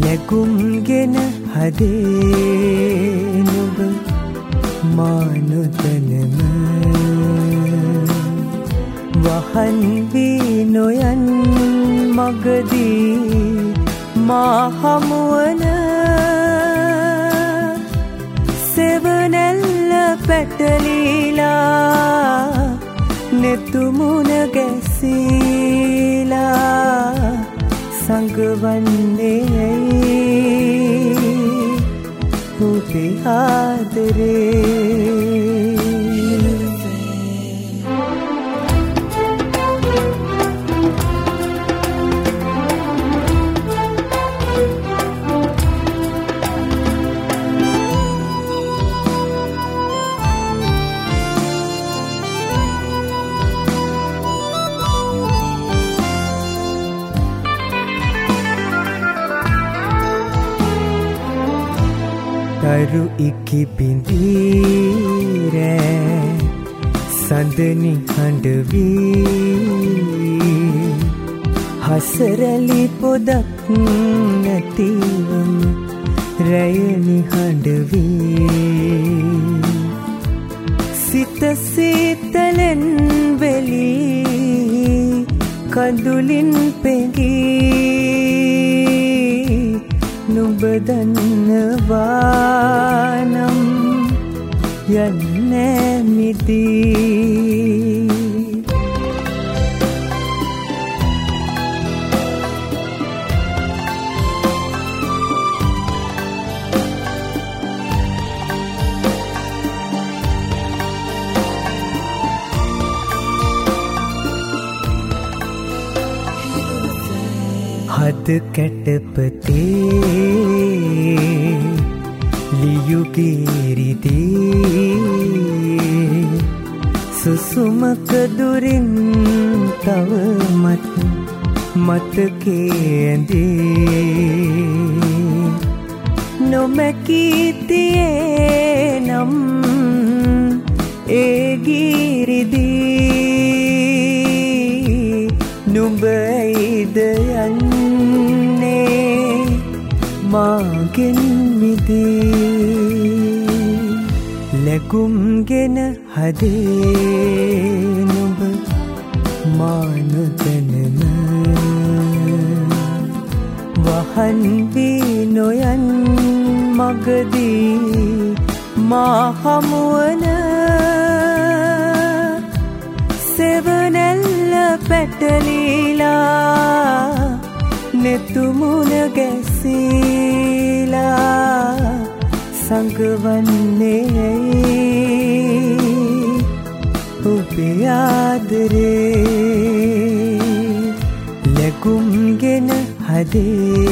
ලැගුම්ගෙන හදේ නුඹ මානුතනම වහන් වී නොයන් මගදී මා හමුවන සෙවනැල්ල පැටලීලා නෙතුමුණ ගැසීලා සංගවන්නේ ඇයි ඔබේ ආදරේ තරු ඉකි බිඳීරෑ සඳනි හඬවී හසරලි පොදක් නැතිවම රැයනි හඬවී සිත සීතලෙන් වෙලී කඳුලින් පෙඟී නුඹ දන්නවානම් යන්නේ මිදී හද කැටපතේ ලියුගේරිදී සුසුමක දුරින් තවමත් මතකේ ඇඳේ නොමැකී තියේ නම් ඒ ගිරිදී නුඹ ඇයිද යන්නේ මාගෙන් මිදී ලැගුම්ගෙන හදේ නුඹ මානුතනම වහන් වී නොයන් මගදී මා හමුවන සෙවනැල්ල පැටලීලා නෙතුමුණ ගැසීලා සංගවන්නේ ඇයි ඔබේ ආදරේ ලැගුම්ගෙන හදේ